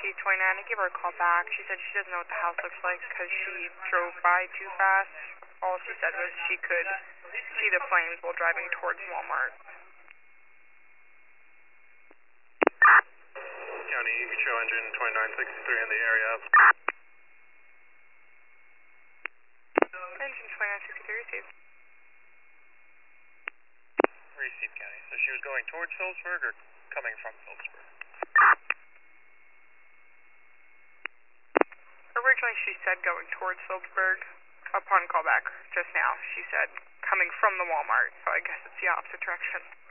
She's 29. I gave her a call back. She said she doesn't know what the house looks like because she drove by too fast. All she said was she could see the flames while driving towards Walmart. County, you can show engine 2963 in the area. Engine 2963 received. Received, County. So she was going towards Phillipsburg or coming from Phillipsburg? Originally she said going towards Phillipsburg. Upon callback just now, she said coming from the Walmart, so I guess it's the opposite direction.